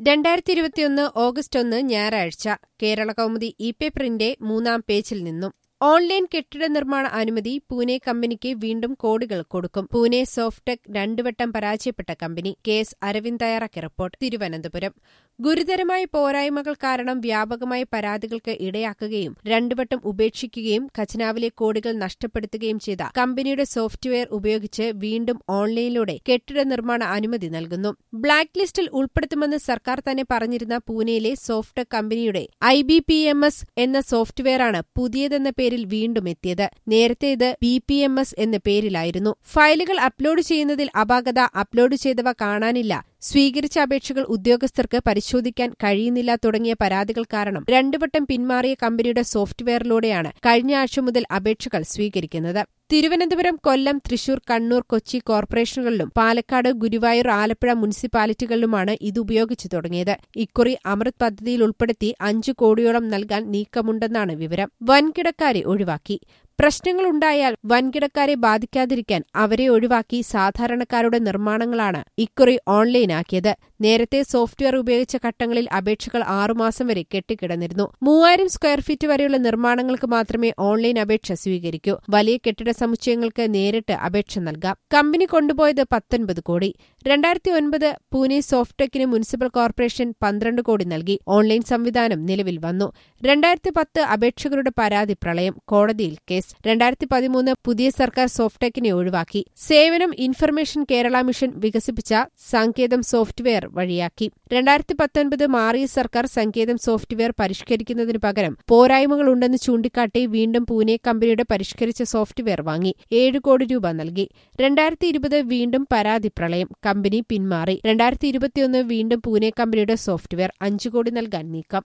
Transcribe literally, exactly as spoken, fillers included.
രണ്ടായിരത്തി ഇരുപത്തിയൊന്ന് ഓഗസ്റ്റ് ഒന്ന് ഞായറാഴ്ച കേരള കൗമുദി ഇ പേപ്പറിന്റെ മൂന്നാം പേജിൽ നിന്നും ഓൺലൈൻ കെട്ടിട നിർമ്മാണ അനുമതി പൂനെ കമ്പനിക്ക് വീണ്ടും കോടികൾ കൊടുക്കും. പൂനെ സോഫ്റ്റ്ടെക് രണ്ടുവട്ടം പരാജയപ്പെട്ട കമ്പനി. കെ എസ് അരവിന്ദ് തയ്യാറാക്കിയ റിപ്പോർട്ട്. തിരുവനന്തപുരം ഗുരുതരമായ പോരായ്മകൾ കാരണം വ്യാപകമായ പരാതികൾക്ക് ഇടയാക്കുകയും രണ്ടുവട്ടം ഉപേക്ഷിക്കുകയും ഖജനാവിലെ കോടികൾ നഷ്ടപ്പെടുത്തുകയും ചെയ്ത കമ്പനിയുടെ സോഫ്റ്റ്വെയർ ഉപയോഗിച്ച് വീണ്ടും ഓൺലൈനിലൂടെ കെട്ടിട നിർമ്മാണ അനുമതി നൽകുന്നു. ബ്ലാക്ക് ലിസ്റ്റിൽ ഉൾപ്പെടുത്തുമെന്ന് സർക്കാർ തന്നെ പറഞ്ഞിരുന്ന പൂനെയിലെ സോഫ്റ്റ്ടെക് കമ്പനിയുടെ I B P M S എന്ന സോഫ്റ്റ്വെയറാണ് പുതിയതെന്ന പേരിൽ വീണ്ടും എത്തിയത്. നേരത്തെ ഇത് ബി പി എം എസ് എന്ന പേരിലായിരുന്നു. ഫയലുകൾ അപ്ലോഡ് ചെയ്യുന്നതിൽ അപാകത, അപ്ലോഡ് ചെയ്തവ കാണാനില്ല, സ്വീകരിച്ച അപേക്ഷകൾ ഉദ്യോഗസ്ഥർക്ക് പരിശോധിക്കാൻ കഴിയുന്നില്ല തുടങ്ങിയ പരാതികൾ കാരണം രണ്ടുവട്ടം പിന്മാറിയ കമ്പനിയുടെ സോഫ്റ്റ്വെയറിലൂടെയാണ് കഴിഞ്ഞ ആഴ്ച മുതൽ അപേക്ഷകൾ സ്വീകരിക്കുന്നത്. തിരുവനന്തപുരം, കൊല്ലം, തൃശൂർ, കണ്ണൂർ, കൊച്ചി കോർപ്പറേഷനുകളിലും പാലക്കാട്, ഗുരുവായൂർ, ആലപ്പുഴ മുനിസിപ്പാലിറ്റികളിലുമാണ് ഇത് ഉപയോഗിച്ചു തുടങ്ങിയത്. ഇക്കുറി അമൃത് പദ്ധതിയിൽ ഉൾപ്പെടുത്തി അഞ്ചു കോടിയോളം നൽകാൻ നീക്കമുണ്ടെന്നാണ് വിവരം. വൻകിടക്കാരെ ഒഴിവാക്കി. പ്രശ്നങ്ങളുണ്ടായാൽ വൻകിടക്കാരെ ബാധിക്കാതിരിക്കാൻ അവരെ ഒഴിവാക്കി സാധാരണക്കാരുടെ നിർമ്മാണങ്ങളാണ് ഇക്കുറി ഓൺലൈനാക്കിയത്. നേരത്തെ സോഫ്റ്റ്വെയർ ഉപയോഗിച്ച ഘട്ടങ്ങളിൽ അപേക്ഷകൾ ആറുമാസം വരെ കെട്ടിക്കിടന്നിരുന്നു. മൂവായിരം സ്ക്വയർ ഫീറ്റ് വരെയുള്ള നിർമ്മാണങ്ങൾക്ക് മാത്രമേ ഓൺലൈൻ അപേക്ഷ സ്വീകരിക്കൂ. വലിയ കെട്ടിട സമുച്ചയങ്ങൾക്ക് നേരിട്ട് അപേക്ഷ നൽകാം. കമ്പനി കൊണ്ടുപോയത് പത്തൊൻപത് കോടി. രണ്ടായിരത്തി ഒൻപത് പൂനെ സോഫ്റ്റ്ടെക്കിന് മുനിസിപ്പൽ കോർപ്പറേഷൻ പന്ത്രണ്ട് കോടി നൽകി. ഓൺലൈൻ സംവിധാനം നിലവിൽ വന്നു. രണ്ടായിരത്തി പത്ത് അപേക്ഷകരുടെ പരാതി പ്രളയം, കോടതിയിൽ കേസ്. രണ്ടായിരത്തി പതിമൂന്ന് പുതിയ സർക്കാർ സോഫ്റ്റ്ടെക്കിനെ ഒഴിവാക്കി. സേവനം ഇൻഫർമേഷൻ കേരള മിഷൻ വികസിപ്പിച്ച സങ്കേതം സോഫ്റ്റ്വെയർ വഴിയാക്കി. രണ്ടായിരത്തി പത്തൊൻപത് മാറിയ സർക്കാർ സങ്കേതം സോഫ്റ്റ്വെയർ പരിഷ്കരിക്കുന്നതിനു പകരം പോരായ്മകളുണ്ടെന്ന് ചൂണ്ടിക്കാട്ടി വീണ്ടും പൂനെ കമ്പനിയുടെ പരിഷ്കരിച്ച സോഫ്റ്റ്വെയർ വാങ്ങി. ഏഴ് കോടി രൂപ നൽകി. രണ്ടായിരത്തി ഇരുപത് വീണ്ടും പരാതി പ്രളയം, കമ്പനി പിന്മാറി. രണ്ടായിരത്തി ഇരുപത്തിയൊന്ന് വീണ്ടും പൂനെ കമ്പനിയുടെ സോഫ്റ്റ്വെയർ അഞ്ചു കോടി നൽകാൻ നീക്കം.